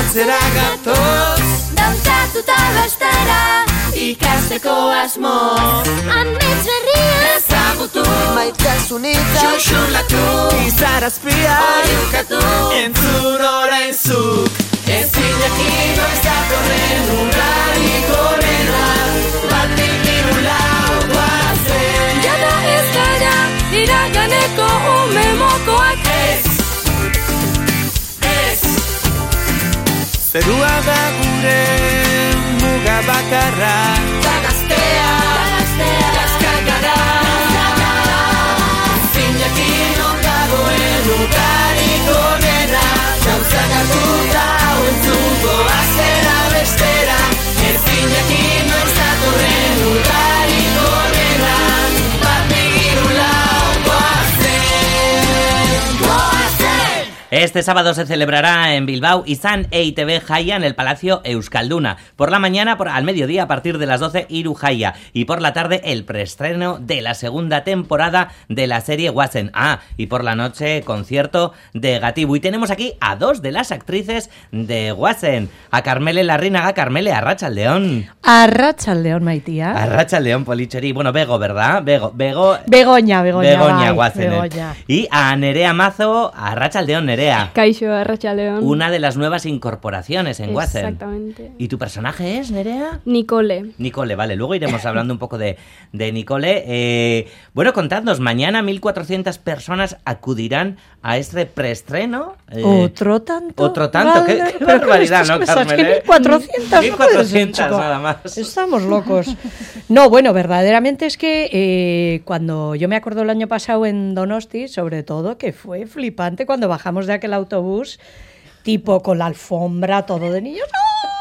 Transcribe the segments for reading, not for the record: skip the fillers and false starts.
antzera gatoz, Dantzatuta bestera, ikasteko asmo, amets berria, ezagutu, Maitasunitza xuxurlatu, izarazpia, oiukatu, entzun orain zuk. Ezin jakin noiz datorren udarik onena, batik hiru lau goazen. jada ez gara, iraganeko ume mokoak. Zerua da gure muga bakarra, Gaztea, kaskakara, ezin jakin non dagoen udarik onena, gauzak hartuta entzuko azera bestera, ezin jakin noiz datorren udarik onena, bat hiru lau goazen. Este sábado se celebrará en Bilbao Izan EITB Jaya en el Palacio Euskalduna. Por la mañana, al mediodía, a partir de las 12, Hiru Jaya. Y por la tarde, el preestreno de la segunda temporada de la serie Goazen. Y por la noche, concierto de Gatibu. Y tenemos aquí a dos de las actrices de Goazen. A Carmele Larrinaga. Carmele, arratsaldeon. Arratsaldeon, maitia. Arratsaldeon, Policheri. Bueno, Bego, ¿verdad? Begoña, Begoña bai, Goazen. Begoña. Y a Nerea Mazo. Arratsaldeon, Nerea. Kaixo, arratsaldeon. Una de las nuevas incorporaciones en Goazen. Exactamente. ¿Y tu personaje es, Nerea? Nicole. Nicole, vale. Luego iremos hablando un poco de Nicole. Bueno, contadnos, mañana 1.400 personas acudirán a este preestreno. Otro tanto. Qué barbaridad, ¿no, Carmele? 1.400. 1.400 nada más. Estamos locos. No, bueno, verdaderamente es que cuando yo me acuerdo el año pasado en Donosti, sobre todo, que fue flipante cuando bajamos de aquel autobús, tipo con la alfombra, todo de niños,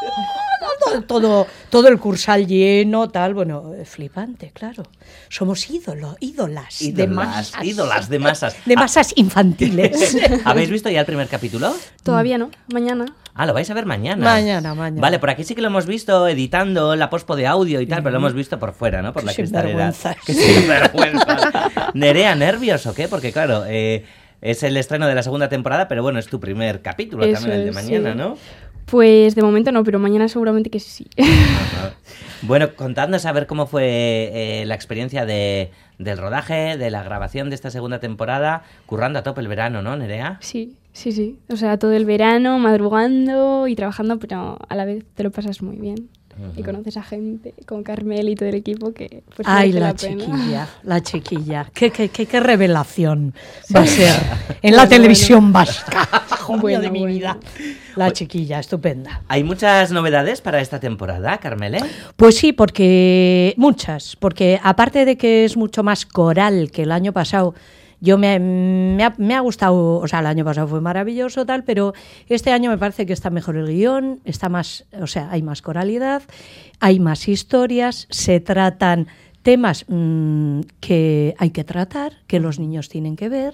todo el cursal lleno, tal, bueno, flipante, claro. Somos ídolas de masas. De masas infantiles. ¿Habéis visto ya el primer capítulo? Todavía no, mañana. Lo vais a ver mañana. Mañana. Vale, por aquí sí que lo hemos visto editando la pospo de audio y tal, pero lo hemos visto por fuera, ¿no? Por la cristalera. Qué sinvergüenza. Nerea, ¿nervios o qué? Porque claro, es el estreno de la segunda temporada, pero bueno, es tu primer capítulo. Eso también, el de mañana, sí. ¿No? Pues de momento no, pero mañana seguramente que sí. Bueno, contadnos a ver cómo fue la experiencia del rodaje, de la grabación de esta segunda temporada, currando a tope el verano, ¿no, Nerea? Sí. O sea, todo el verano, madrugando y trabajando, pero a la vez te lo pasas muy bien. Y conoces a gente, con Carmel y todo el equipo, que pues merece la pena. La chiquilla. Qué revelación va a ser en la televisión vasca. Bueno, de mi vida. La chiquilla, estupenda. ¿Hay muchas novedades para esta temporada, Carmele? Pues sí, porque aparte de que es mucho más coral que el año pasado, me ha gustado, o sea, el año pasado fue maravilloso, tal, pero este año me parece que está mejor el guión, hay más coralidad, hay más historias, se tratan temas que hay que tratar, que los niños tienen que ver,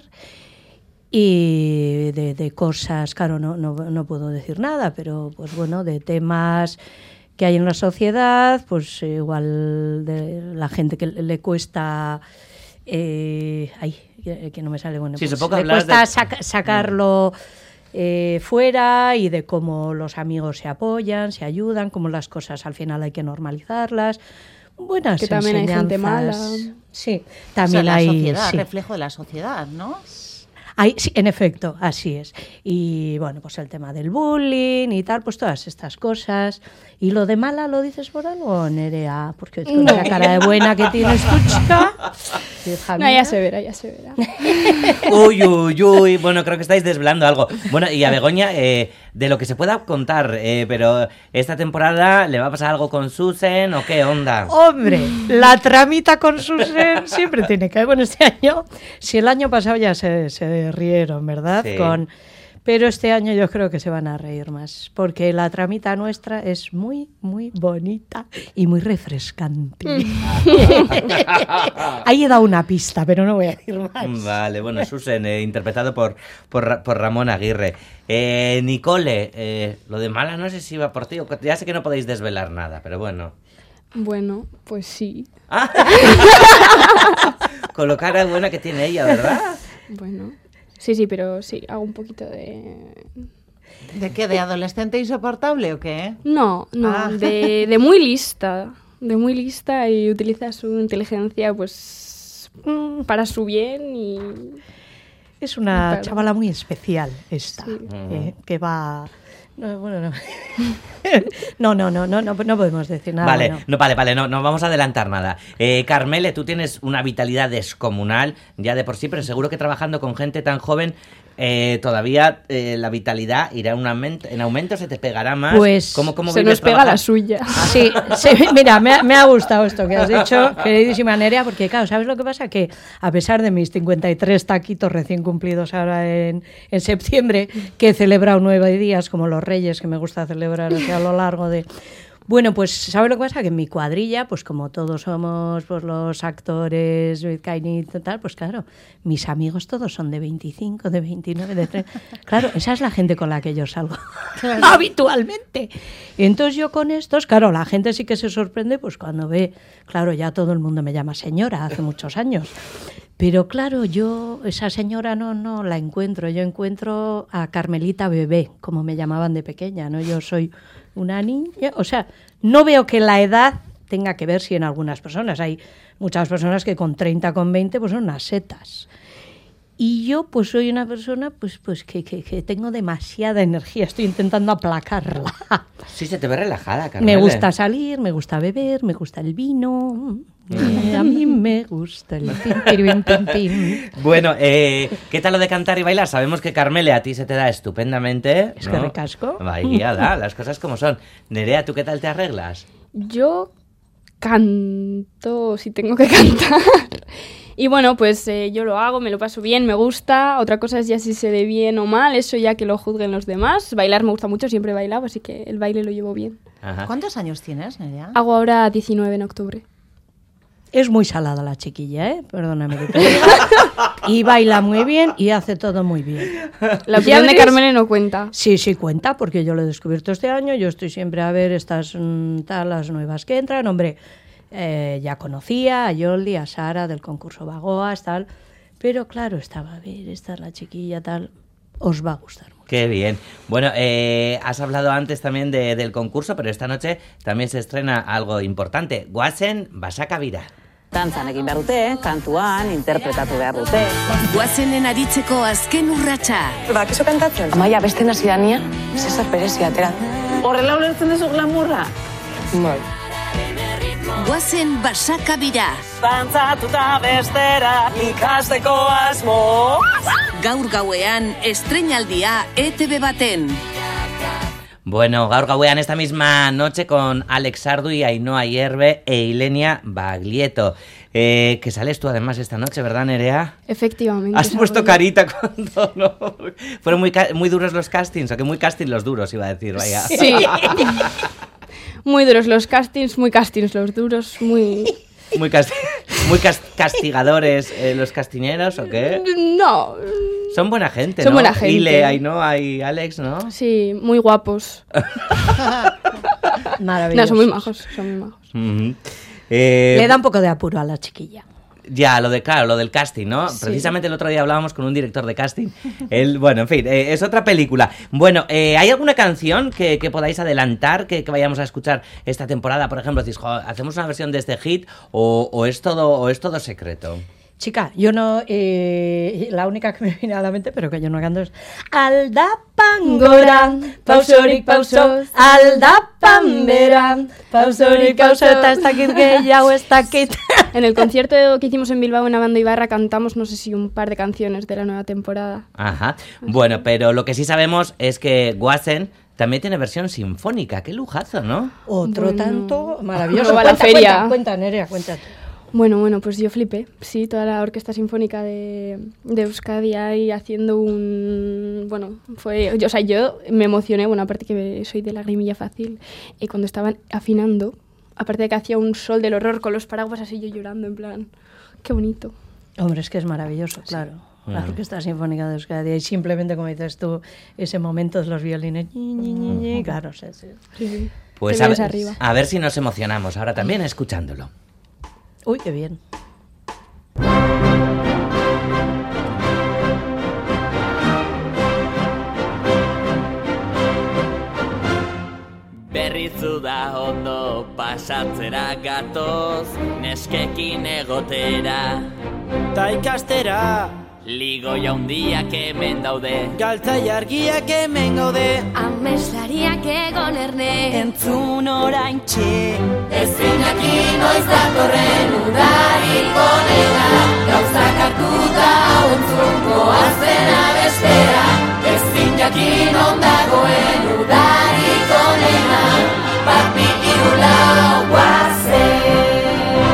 y de cosas, claro, no puedo decir nada, pero pues bueno, de temas que hay en la sociedad, pues igual de la gente que le cuesta... que no me sale bueno. Sí, pues le cuesta sacarlo fuera, y de cómo los amigos se apoyan, se ayudan, cómo las cosas al final hay que normalizarlas. Buenas que también enseñanzas. Hay gente mala. Sí, también la hay sociedad, reflejo de la sociedad, ¿no? Sí, en efecto, así es. Y bueno, pues el tema del bullying y tal, pues todas estas cosas. ¿Y lo de mala lo dices por algo, Nerea? Porque con esa cara de buena que tienes tu chica. No, ya se verá. Uy. Bueno, creo que estáis desvelando algo. Bueno, y a Begoña, de lo que se pueda contar, pero esta temporada ¿le va a pasar algo con Susan o qué onda? Hombre, la tramita con Susan siempre tiene que haber. Bueno, este año, si el año pasado ya se rieron, ¿verdad? Sí. Pero este año yo creo que se van a reír más, porque la tramita nuestra es muy, muy bonita y muy refrescante. Ahí he dado una pista, pero no voy a decir más. Vale, bueno, Susan, interpretado por Ramón Aguirre. Nicole, lo de mala no sé si va por ti, ya sé que no podéis desvelar nada, pero bueno. Bueno, pues sí. Con lo cara buena que tiene ella, ¿verdad? Bueno... Sí, pero sí, hago un poquito de ¿De qué? ¿De adolescente insoportable o qué? No, de muy lista. De muy lista y utiliza su inteligencia pues para su bien y... Es una chavala muy especial esta, sí. Que va... No, bueno, no. No podemos decir nada. Vale, bueno. no vamos a adelantar nada. Carmele, tú tienes una vitalidad descomunal ya de por sí, pero seguro que trabajando con gente tan joven todavía la vitalidad irá en aumento, se te pegará más. Pues ¿Cómo se nos pega la suya. Sí, mira, me ha gustado esto que has dicho, queridísima Nerea, porque claro, ¿sabes lo que pasa? Que a pesar de mis 53 taquitos recién cumplidos ahora en septiembre, que he celebrado 9 días como los Reyes, que me gusta celebrar así a lo largo de... Bueno, pues ¿sabes lo que pasa? Que en mi cuadrilla, pues como todos somos pues los actores, vizcaínitos y tal, pues claro, mis amigos todos son de 25, de 29, de 30. Claro, esa es la gente con la que yo salgo habitualmente. Y entonces yo con estos, claro, la gente sí que se sorprende pues cuando ve, claro, ya todo el mundo me llama señora hace muchos años. Pero claro, yo esa señora no la encuentro. Yo encuentro a Carmelita Bebé, como me llamaban de pequeña, ¿no? Yo soy una niña, o sea, no veo que la edad tenga que ver si en algunas personas. Hay muchas personas que con 30, con 20, pues son unas setas. Y yo pues soy una persona pues que tengo demasiada energía, estoy intentando aplacarla. Sí, se te ve relajada, Carmele. Me gusta salir, me gusta beber, me gusta el vino. A mí me gusta el pim. Bueno, ¿qué tal lo de cantar y bailar? Sabemos que Carmele a ti se te da estupendamente. Es que recasco. Vaya, las cosas como son. Nerea, ¿tú qué tal te arreglas? Yo canto si tengo que cantar. Y bueno, pues yo lo hago, me lo paso bien, me gusta. Otra cosa es ya si se ve bien o mal, eso ya que lo juzguen los demás. Bailar me gusta mucho, siempre he bailado, así que el baile lo llevo bien. Ajá. ¿Cuántos años tienes, Nerea? Hago ahora 19 en octubre. Es muy salada la chiquilla, perdóname que te diga. Y baila muy bien y hace todo muy bien. La opinión de Carmele no cuenta. Sí, cuenta, porque yo lo he descubierto este año. Yo estoy siempre a ver estas las nuevas que entran. Hombre, ya conocía a Yoldi, a Sara del concurso Bagoas, tal. Pero claro, estaba a ver, esta es la chiquilla, tal. Os va a gustar mucho. Qué bien. Bueno, has hablado antes también del concurso, pero esta noche también se estrena algo importante. Goazen Basaka Bira. Dantzan egin behar dute, kantuan, interpretatu behar dute. Goazenen aritzeko azken urratsa. Bakizu kantatzen? Amaia, beste nazidania, Cesar Perez atera. Horrela ulertzen duzu glamurra? Bai. Goazen Basaka Bira. Dantzatuta bestera, ikasteko asmo. Gaur gauean estreinaldia ETV baten. Bueno, gaur gauean esta misma noche con Alex Sardu y Ainhoa Hierbe e Ilenia Baglietto. Que sales tú además esta noche, ¿verdad, Nerea? Efectivamente. Has puesto carita cuando no... Fueron muy duros los castings, o que muy casting los duros, iba a decir, vaya. Sí. Muy duros los castings, muy castings los duros, muy... Muy castigadores los castiñeros, ¿o qué? No. Son buena gente, Son ¿no? buena gente. Ile, Ainhoa y Alex, ¿no? Sí, muy guapos. Maravilloso. No, son muy majos, Uh-huh. Le da un poco de apuro a la chiquilla. Ya, lo del casting, ¿no? Sí. Precisamente el otro día hablábamos con un director de casting. Bueno, en fin, es otra película. Bueno, ¿hay alguna canción que podáis adelantar que vayamos a escuchar esta temporada? Por ejemplo, decís, ¿hacemos una versión de este hit o es todo secreto? Chica, yo no... la única que me viene a la mente, pero que yo no canto es... Aldapan pausorik pauso, aldapan beran, pausorik pauso, eta ez dakit gehiago ez dakit. En el concierto que hicimos en Bilbao en Abando Ibarra cantamos, no sé si un par de canciones de la nueva temporada. Ajá. Bueno, pero lo que sí sabemos es que Goazen también tiene versión sinfónica. ¡Qué lujazo!, ¿no? Otro tanto maravilloso. Va a la feria. Cuenta, Nerea, cuéntate. Bueno, pues yo flipé. Sí, toda la Orquesta Sinfónica de Euskadi ahí haciendo un... Bueno, yo me emocioné, bueno, aparte que soy de lagrimilla fácil, y cuando estaban afinando, aparte de que hacía un sol del horror con los paraguas así yo llorando, en plan, qué bonito. Hombre, es que es maravilloso, claro. Sí. La Orquesta Sinfónica de Euskadi, y simplemente, como dices tú, ese momento de los violines, claro, sí. Pues a ver si nos emocionamos ahora también escuchándolo. Uy, qué bien. uda ondo pasatzera gatoz, neskekin egotera. Ta ikastera, ligo jaundiak hemen daude, galtzai argiak hemen gaude, Ameslariak egon erne, entzun orain txe. ezin jakin noiz datorren udarik onena, gauzak hartuta hau entzungo azena bestera, ezin jakin ondagoen udarik onena, bat bi hiru lau guazen.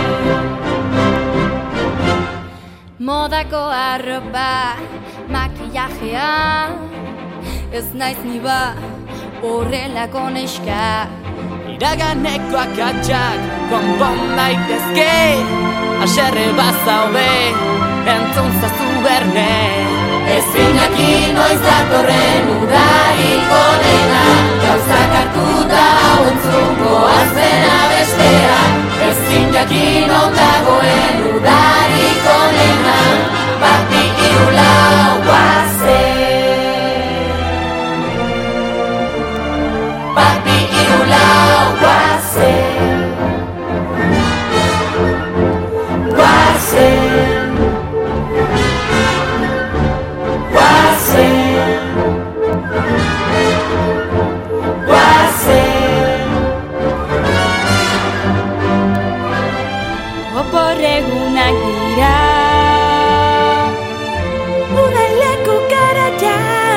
modako arropa, makillajea, ez naiz ni ba, horrelako neska. Iraganeko akatsak konpon daitezke, haserre bazaude, entzun zazu berne. Ezin jakin noiz datorren udarik onena, gauzak hartuta hau entzungo azena bestera, ezin jakin ondagoen udarik onena, bat bi hiru lau guazen. Bat bi hiru lau guazen. Guazen. Oporregunak dira, udaleko garaia,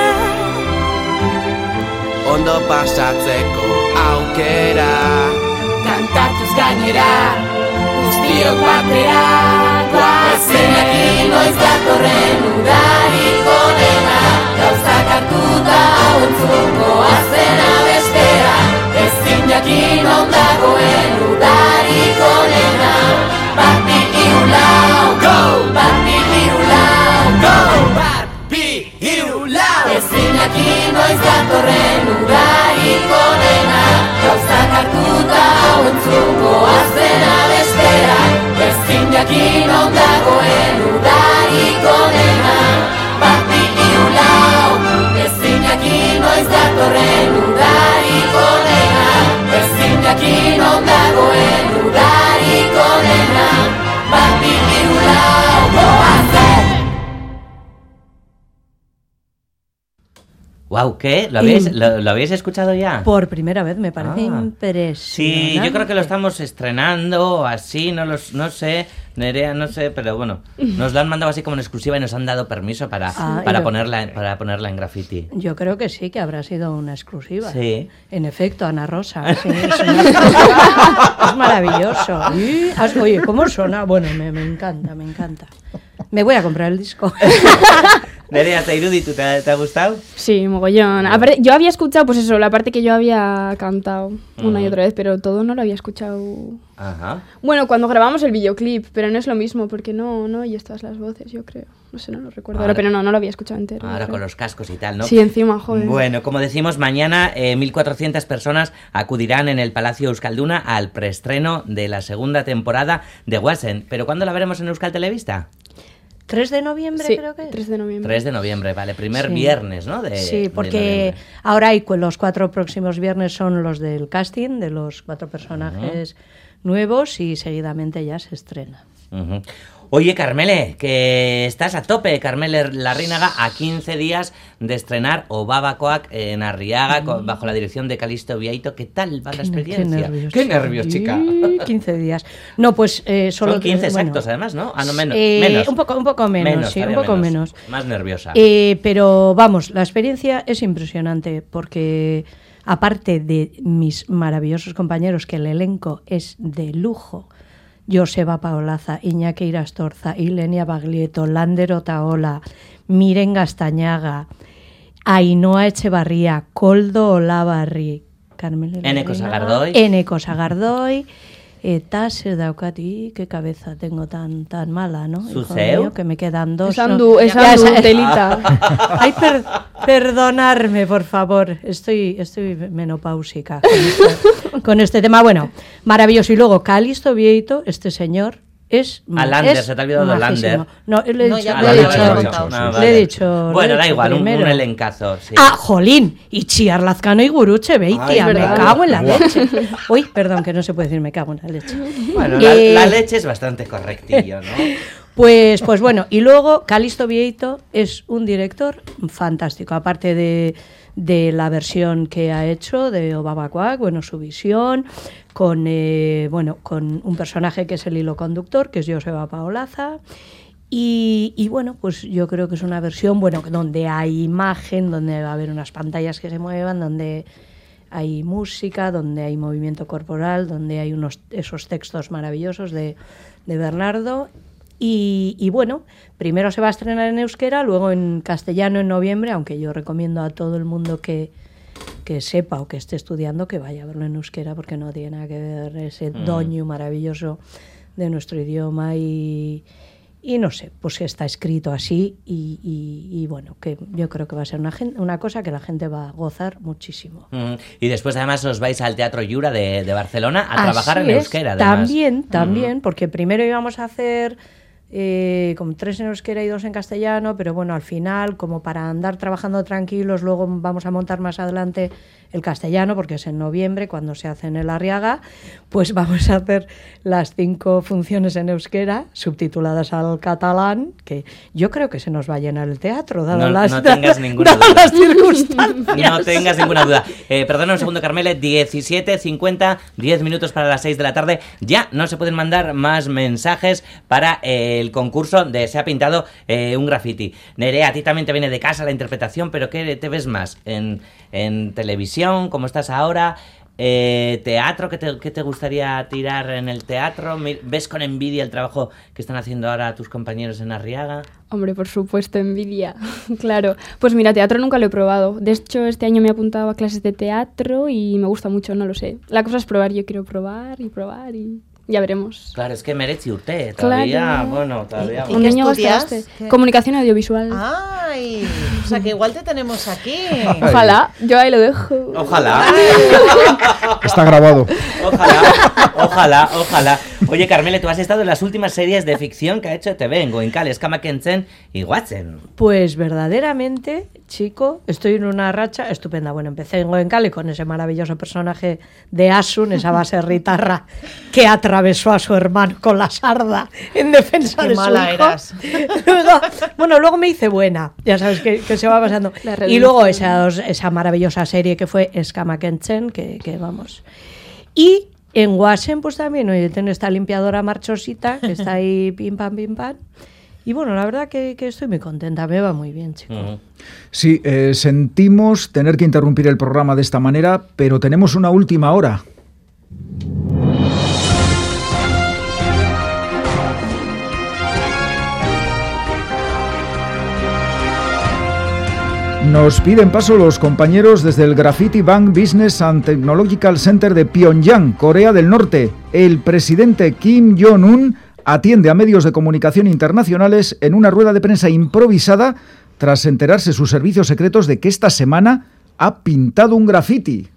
Ondo pasatzeko aukera, Kantatuz gainera, guztiok batera, ezin jakin noiz datorren udarik onena, gauzak hartuta hau entzungo azena bestera, ezin jakin ondagoen udarik onena, bat bi hiru lau, go! Bat bi hiru lau, go! Bat bi hiru lau, ezin jakin noiz datorren udarik onena, gauzak hartuta hau entzungo azena bestera, ezin jakin ondagoen udarik onena, bat bi hiru lau, ezin jakin noiz datorren udarik onena, ezin jakin ondagoen udarik onena, bat bi hiru lau, goazen! Wow, ¿qué? ¿Lo habéis escuchado ya? Por primera vez, me parece impresionante. Sí, yo creo que lo estamos estrenando así, no sé, Nerea, no sé, pero bueno, nos lo han mandado así como en exclusiva y nos han dado permiso para ponerla en graffiti. Yo creo que sí, que habrá sido una exclusiva. Sí. En efecto, Ana Rosa. Sí, es maravilloso. Oye, ¿cómo suena? Bueno, me encanta, me encanta. Me voy a comprar el disco. Nerea, Iruditu, ¿te ha gustado? Sí, mogollón. Aparte, yo había escuchado, pues eso, la parte que yo había cantado una y otra vez, pero todo no lo había escuchado. Ajá. Bueno, cuando grabamos el videoclip, pero no es lo mismo, porque no oyes todas las voces, yo creo. No sé, no lo recuerdo ahora, pero no lo había escuchado entero. Ahora con los cascos y tal, ¿no? Sí, encima, joder. Bueno, como decimos, mañana 1.400 personas acudirán en el Palacio Euskalduna al preestreno de la segunda temporada de Guazen. ¿Pero cuándo la veremos en Euskal Telebista? 3 de noviembre, sí, creo que es. 3 de noviembre. 3 de noviembre, vale. Primer viernes, ¿no? Sí, porque ahora los 4 próximos viernes son los del casting, de los 4 personajes nuevos, y seguidamente ya se estrena. Oye, Carmele, que estás a tope, Carmele Larrínaga, a 15 días de estrenar Obabakoak en Arriaga, bajo la dirección de Calisto Vieito. ¿Qué tal va la experiencia? Qué nervios, chica. 15 días. No, pues solo... Son 15 exactos, además, ¿no? Ah, no, menos. Un poco menos, sí, un poco menos. Más nerviosa. Pero vamos, la experiencia es impresionante, porque aparte de mis maravillosos compañeros, que el elenco es de lujo, Joseba Paolaza, Iñaki Irastorza, Ilenia Baglietto, Lander Otaola, Miren Gastañaga, Ainhoa Echevarría, Koldo Olabarri, Carmen Eneko Sagardoy, Taser Daukati, qué cabeza tengo tan mala, ¿no? Suseu, que me quedan 2. Es Andu, telita. Ay, perdonarme, por favor. Estoy menopáusica con este tema. Bueno, maravilloso. Y luego Calisto Vieito, este señor, Es Lander, se te ha olvidado de majísimo. Lander. No, le he No, dicho, ya le he lo dicho, había contado, sí. le he dicho. Bueno, le he da dicho igual, un primero. elencazo. Sí. Ah, jolín, y Chiar Lazcano y Guruche, Beitia, me verdad. cago en la leche. Uy, perdón, que no se puede decir me cago en la leche. Bueno, la leche es bastante correctillo, ¿no? Pues bueno, y luego Calixto Vieito es un director fantástico, aparte de la versión que ha hecho de Obama Quack, bueno, su visión, con un personaje que es el hilo conductor, que es Joseba Paolaza, y bueno, pues yo creo que es una versión, bueno, donde hay imagen, donde va a haber unas pantallas que se muevan, donde hay música, donde hay movimiento corporal, donde hay esos textos maravillosos de Bernardo. Y bueno, primero se va a estrenar en euskera, luego en castellano en noviembre, aunque yo recomiendo a todo el mundo que sepa o que esté estudiando que vaya a verlo en euskera, porque no tiene nada que ver ese doño maravilloso de nuestro idioma y no sé, pues está escrito así y bueno, que yo creo que va a ser una cosa que la gente va a gozar muchísimo. Y después además os vais al Teatro Yura de Barcelona a trabajar en euskera. Además. También, porque primero íbamos a hacer como 3 en euskera y 2 en castellano, pero bueno, al final, como para andar trabajando tranquilos, luego vamos a montar más adelante el castellano, porque es en noviembre, cuando se hace en el Arriaga, pues vamos a hacer las 5 funciones en euskera, subtituladas al catalán, que yo creo que se nos va a llenar el teatro, no tengas ninguna duda. las circunstancias. No tengas ninguna duda. Perdona un segundo, Carmele, 17:50, 10 minutos para las 6 de la tarde. Ya no se pueden mandar más mensajes para el concurso de Se ha pintado un graffiti. Nerea, a ti también te viene de casa la interpretación, pero ¿qué te ves más? ¿En televisión, como estás ahora? ¿Teatro? ¿Qué te gustaría tirar en el teatro? ¿Ves con envidia el trabajo que están haciendo ahora tus compañeros en Arriaga? Hombre, por supuesto, envidia, claro. Pues mira, teatro nunca lo he probado. De hecho, este año me he apuntado a clases de teatro y me gusta mucho, no lo sé. La cosa es probar, yo quiero probar y ya veremos. Claro, es que merece usted todavía, claro. Bueno, todavía... ¿Y Un qué año estudias? gastaste. Comunicación audiovisual. ¡Ay! O sea, que igual te tenemos aquí. Ojalá, yo ahí lo dejo. Ojalá. Está grabado. Ojalá. Oye, Carmele, tú has estado en las últimas series de ficción que ha hecho TV, en Goenkale, Skamakentzen y Watson. Pues verdaderamente, chico, estoy en una racha estupenda. Bueno, empecé en Goenkale con ese maravilloso personaje de Asun, esa baserritarra que atravesó a su hermano con la sarda en defensa Qué de su mala hijo. eras. Luego me hice buena, ya sabes que se va pasando. Y luego esa maravillosa serie que fue Skamakentzen, que vamos. Y en Wasen, pues también, oye, tengo esta limpiadora marchosita que está ahí pim pam. Y bueno, la verdad que estoy muy contenta, me va muy bien, chico. Sí, sentimos tener que interrumpir el programa de esta manera, pero tenemos una última hora. Nos piden paso los compañeros desde el Graffiti Bank Business and Technological Center de Pyongyang, Corea del Norte. El presidente Kim Jong-un atiende a medios de comunicación internacionales en una rueda de prensa improvisada tras enterarse sus servicios secretos de que esta semana ha pintado un graffiti.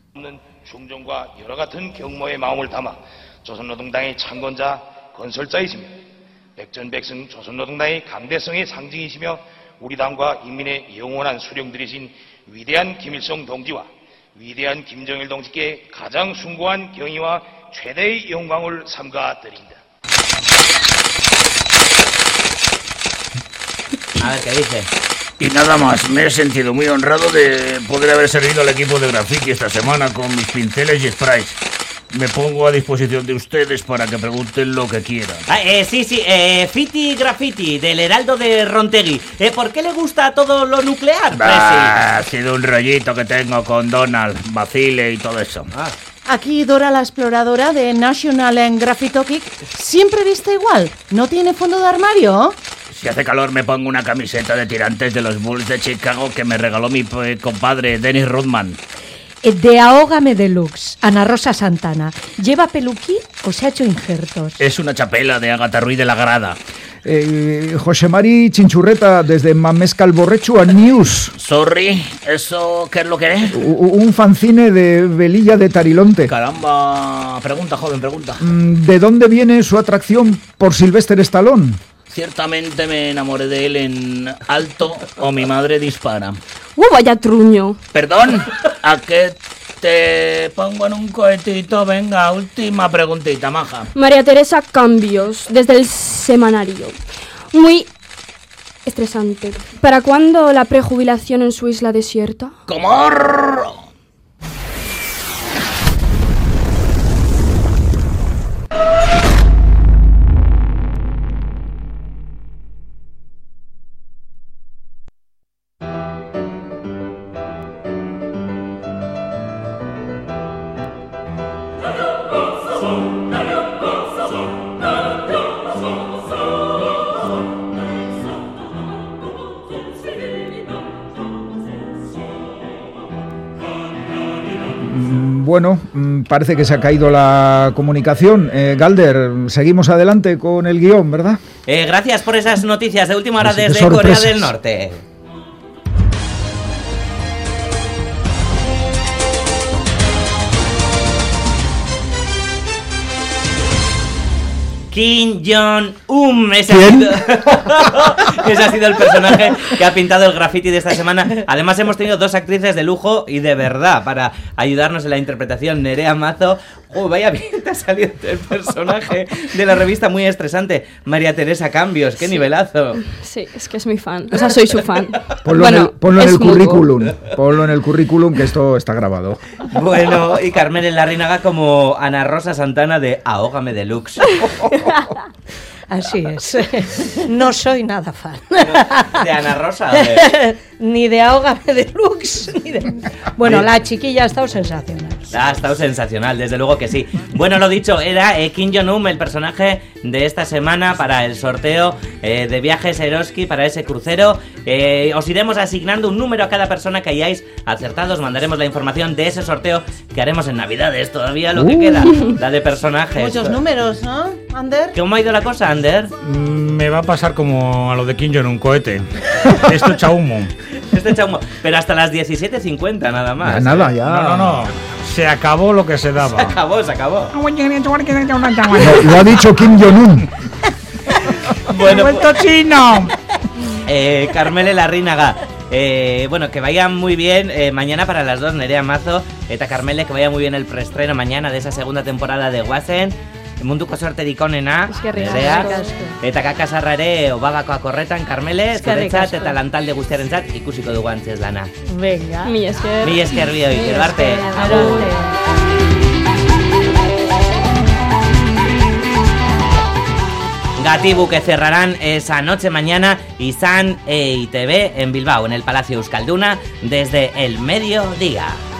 우리 당과 인민의 영원한 수령들이신 위대한 김일성 동지와 위대한 김정일 동지께 가장 숭고한 경의와 최대의 영광을 삼가드립니다. A ver, ¿qué dice? Y nada más, me he sentido muy honrado de poder haber servido al equipo de graffiti esta semana con mis pinceles y sprays. Me pongo a disposición de ustedes para que pregunten lo que quieran. Sí, Fiti Graffiti, del Heraldo de Rontegui. ¿Por qué le gusta todo lo nuclear, Ha sido un rollito que tengo con Donald, Basile y todo eso. Aquí Dora la exploradora de National Graffitokic. Siempre viste igual, ¿no tiene fondo de armario? Si hace calor me pongo una camiseta de tirantes de los Bulls de Chicago que me regaló mi compadre Dennis Rodman. De Ahógame Deluxe, Ana Rosa Santana. ¿Lleva peluquín o se ha hecho injertos? Es una chapela de Agatha Ruiz de la Grada. José Mari Chinchurreta, desde Mamescal Borrechu a News. Sorry, ¿eso qué es lo que es? Un fanzine de Velilla de Tarilonte. Caramba, pregunta, joven, pregunta. ¿De dónde viene su atracción por Sylvester Stallone? Ciertamente me enamoré de él en Alto o mi madre dispara. Vaya truño. Perdón, ¿a qué te pongo en un cohetito? Venga, última preguntita, maja. María Teresa Cambios, desde el semanario. Muy estresante. ¿Para cuándo la prejubilación en su isla desierta? ¿Cómo? Bueno, parece que se ha caído la comunicación. Galder, seguimos adelante con el guión, ¿verdad? Gracias por esas noticias de última hora De desde sorpresas. Corea del Norte. Kim Jong-un. Ese ha sido el personaje que ha pintado el graffiti de esta semana. Además hemos tenido dos actrices de lujo y de verdad para ayudarnos en la interpretación. Nerea Mazo. Vaya bien te ha salido el personaje de la revista, muy estresante. María Teresa Cambios, qué nivelazo. Sí, es que es mi fan. O sea, soy su fan. Ponlo en el es currículum. Ponlo en el currículum, que esto está grabado. Bueno, y Carmen Larrinaga como Ana Rosa Santana de Ahógame Deluxe. Así es. No soy nada fan. ¿De Ana Rosa? Ni de Ahógame Deluxe, ni de... Bueno, la chiquilla ha estado sensacional. Ha estado sensacional, desde luego que sí. Bueno, lo dicho, era Kim Jong-un, el personaje de esta semana para el sorteo de Viajes Eroski, para ese crucero. Os iremos asignando un número a cada persona que hayáis acertado. Os mandaremos la información de ese sorteo que haremos en Navidades, todavía lo que queda, la de personajes. Muchos números, ¿no, Ander? ¿Cómo ha ido la cosa, Ander? Me va a pasar como a lo de Kim Jong-un, cohete. Esto echa humo. Esto echa humo, pero hasta las 17:50 nada más. Ya, nada, ya. No. Se acabó lo que se daba. Se acabó. Lo ha dicho Kim Jong-un. Bueno, ¡Vuelto chino! Carmele Larrinaga. Bueno, que vaya muy bien mañana para las dos, Nerea Mazo eta Carmele, que vaya muy bien el preestreno mañana de esa segunda temporada de Guasen. Munduko sorterik onena, Nerea, eta kakasarra ere obagakoak horretan, Carmele, zuretzat eta lantalde guztiarentzat ikusiko dugu antzez lana. Venga. Mi esker. Mi esker bioi, gero arte. Agur. Gatibu, que cerrarán esa noche mañana Izan e ITV en Bilbao, en el Palacio Euskalduna, desde el mediodía.